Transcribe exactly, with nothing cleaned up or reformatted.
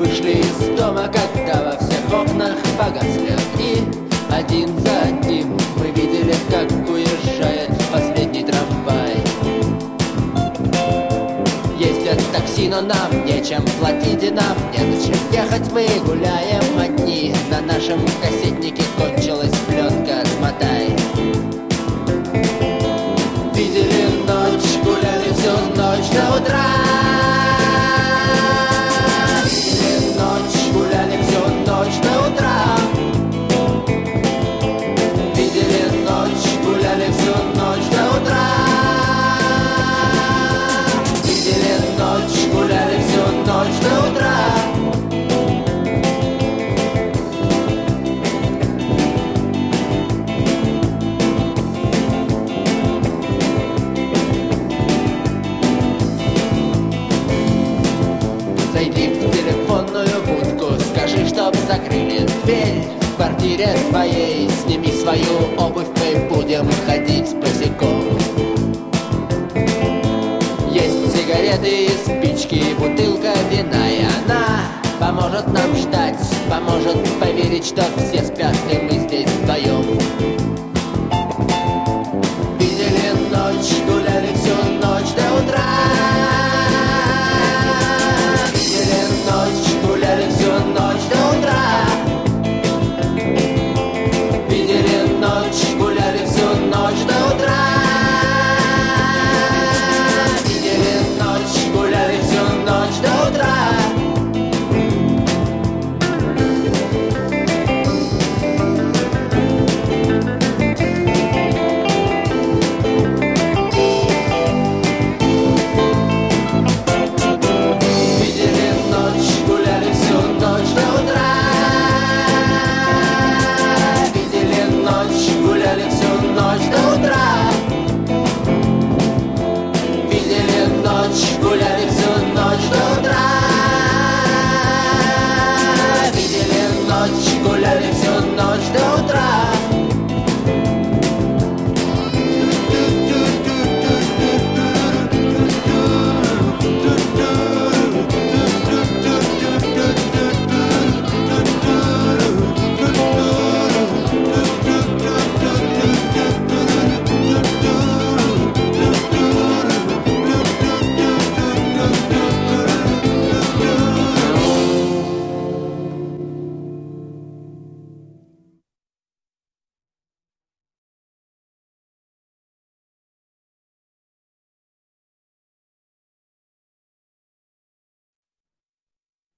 вышли из дома, когда во всех окнах погасли огни. Один за одним мы видели, как уезжает последний трамвай. Ездят такси, но нам нечем платить, и нам не зачем ехать. Мы гуляем одни, на нашем кассетнике кончилась пленка, смотай. Видели ночь, гуляли всю ночь до утра. Видели ночь, гуляли всю ночь до утра. Видели ночь, гуляли всю ночь до утра. Видели ночь, гуляли всю ночь до утра. Зайди в телефонную будку, скажи, чтоб закрыли дверь. В квартире твоей сними свою обувь, мы будем ходить босиком. Есть сигареты и спички, бутылка вина, и она поможет нам ждать, поможет поверить, что все спят, и мы здесь вдвоем.